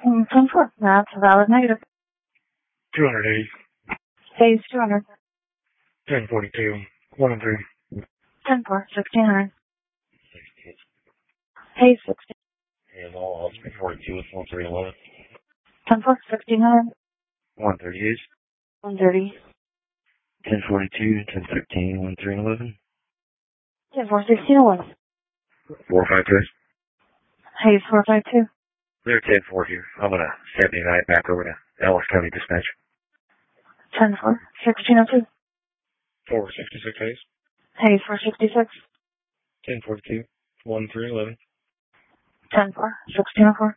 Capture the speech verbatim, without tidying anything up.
ten four. That's a valid negative. two hundred eighty. Phase two hundred. ten forty-two. one and three. ten four. sixteen hundred. Phase sixty. And all odds three forty-two with one three eleven. ten four. sixteen hundred. one thirty-eight. one thirty. ten forty-two. ten thirteen. one three eleven. ten four. sixteen one. four five two. Hayes four five two. They're ten four here. I'm going to seventy-nine back over to Ellis County Dispatch. ten four. sixteen oh two. four sixty-six Hayes. Hayes four sixty-six. ten forty-two. one three eleven. ten four. sixteen oh four.